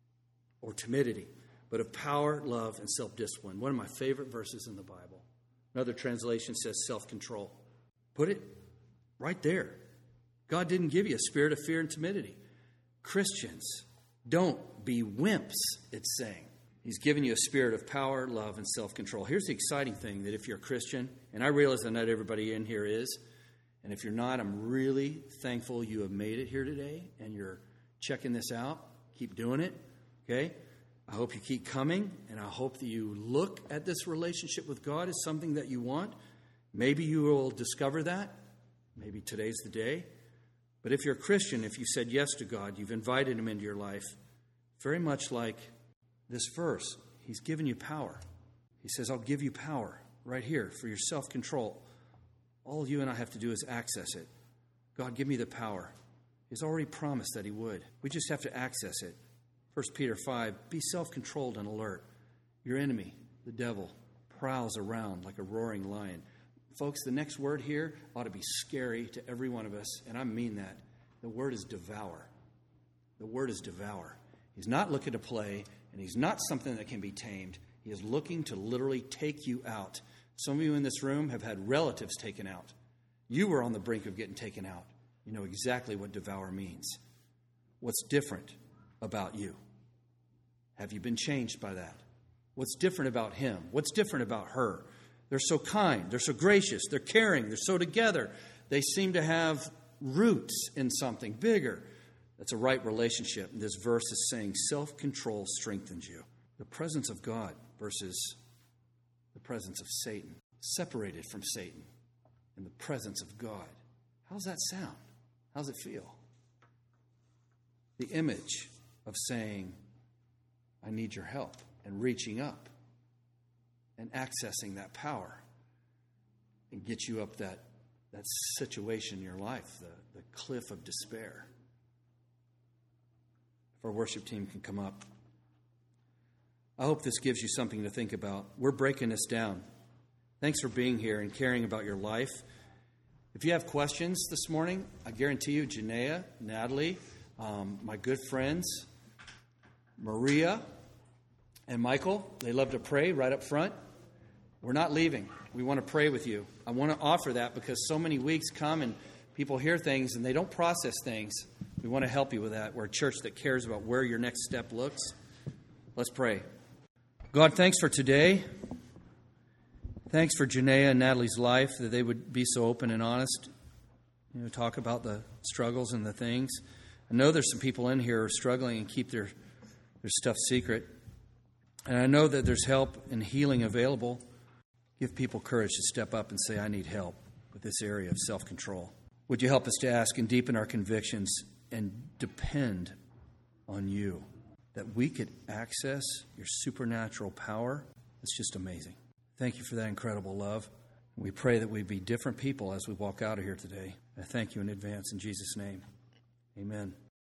or timidity, but of power, love, and self-discipline. One of my favorite verses in the Bible. Another translation says self-control. Put it right there. God didn't give you a spirit of fear and timidity. Christians, don't be wimps, it's saying. He's given you a spirit of power, love, and self-control. Here's the exciting thing, that if you're a Christian, and I realize that not everybody in here is, and if you're not, I'm really thankful you have made it here today and you're checking this out. Keep doing it, okay? I hope you keep coming, and I hope that you look at this relationship with God as something that you want. Maybe you will discover that. Maybe today's the day. But if you're a Christian, if you said yes to God, you've invited Him into your life, very much like this verse, He's given you power. He says, I'll give you power right here for your self-control. All you and I have to do is access it. God, give me the power. He's already promised that He would. We just have to access it. 1 Peter 5, be self-controlled and alert. Your enemy, the devil, prowls around like a roaring lion. Folks, the next word here ought to be scary to every one of us, and I mean that. The word is devour. The word is devour. He's not looking to play, and He's not something that can be tamed. He is looking to literally take you out. Some of you in this room have had relatives taken out. You were on the brink of getting taken out. You know exactly what devour means. What's different about you? Have you been changed by that? What's different about him? What's different about her? They're so kind. They're so gracious. They're caring. They're so together. They seem to have roots in something bigger. That's a right relationship. This verse is saying self-control strengthens you. The presence of God versus the presence of Satan. Separated from Satan in the presence of God. How's that sound? How's it feel? The image of saying, I need your help, and reaching up and accessing that power and get you up that situation in your life, the cliff of despair. If our worship team can come up. I hope this gives you something to think about. We're breaking this down. Thanks for being here and caring about your life. If you have questions this morning, I guarantee you, Janaea, Natalie, my good friends, Maria, and Michael, they love to pray right up front. We're not leaving. We want to pray with you. I want to offer that because so many weeks come and people hear things and they don't process things. We want to help you with that. We're a church that cares about where your next step looks. Let's pray. God, thanks for today. Thanks for Janaea and Natalie's life, that they would be so open and honest, talk about the struggles and the things. I know there's some people in here who are struggling and keep their stuff secret. And I know that there's help and healing available. Give people courage to step up and say, I need help with this area of self-control. Would you help us to ask and deepen our convictions and depend on you, that we could access your supernatural power? It's just amazing. Thank you for that incredible love. We pray that we be different people as we walk out of here today. I thank you in advance in Jesus' name. Amen.